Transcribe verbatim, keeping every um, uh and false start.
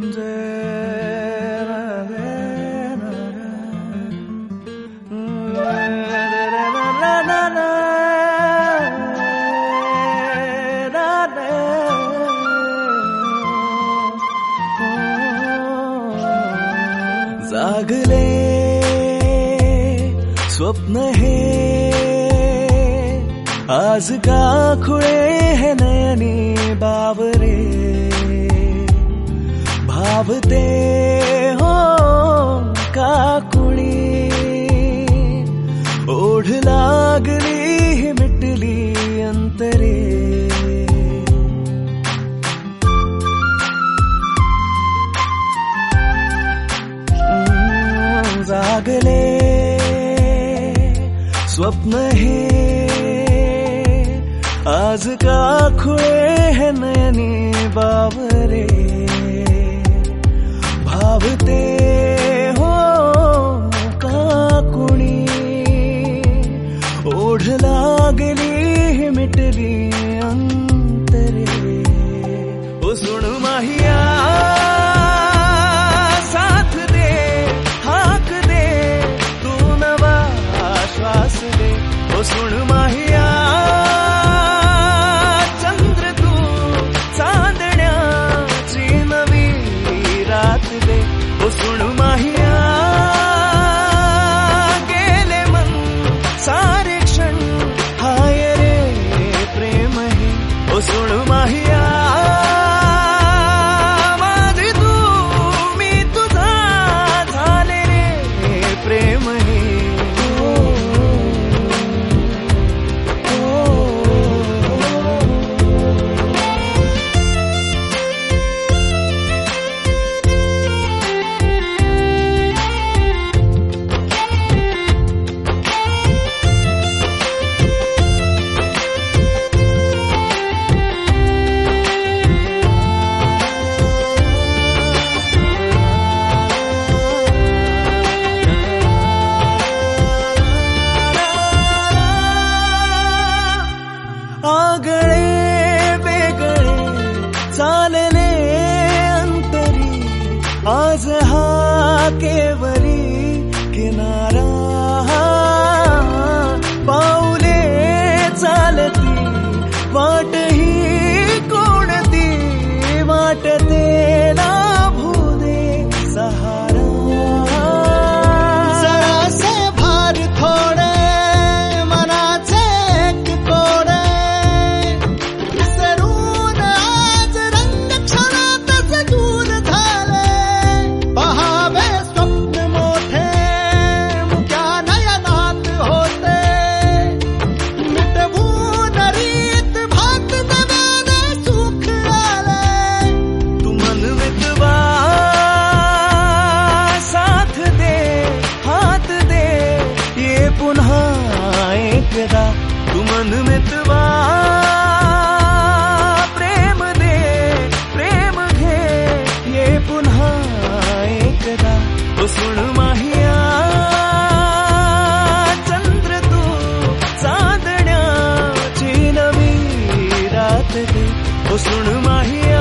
जागले स्वप्न हे आज का खुळे है नयनी बावरे भावते हो का कुणी ओढ लागली मिटली अंतरे जागले स्वप्न हे आज का खुळे है नयनी बावरे भावते हो का कुणी ओढ लागली मिटली अंतरे ओ सुण माहिया साथ दे हाक दे तू नवा श्वास दे ओ सुण माहिया चंद्र तू चांदण्याची नवी रात दे ओ सुण माहिया गेले मन सारे क्षण हाय रे प्रेम हे ओ सुण माहिया माझी तू मी तुझा झाले रे प्रेम हे आगळे वेगळे चालले अंतरी आज हा केवरी किनारा पाऊले चालती वाट ही कोणती वाटते लाभू दे सहारा जरासे भार थोडे मनाचे एक कोडे विसरून आज रंग क्षणातच दूर झाले पहावे स्वप्न मोठे मुक्या नयनात होते मिटवून रीत भात नव्याने सुख आले तू मन मितवा साथ दे हात दे ये पुन्हा एकदा तू मन मितवा प्रेम दे प्रेम घे ये पुन्हा एकदा ओ सुण माहिया चंद्र तू चांदण्याची नवी रात दे ओ सुण माहिया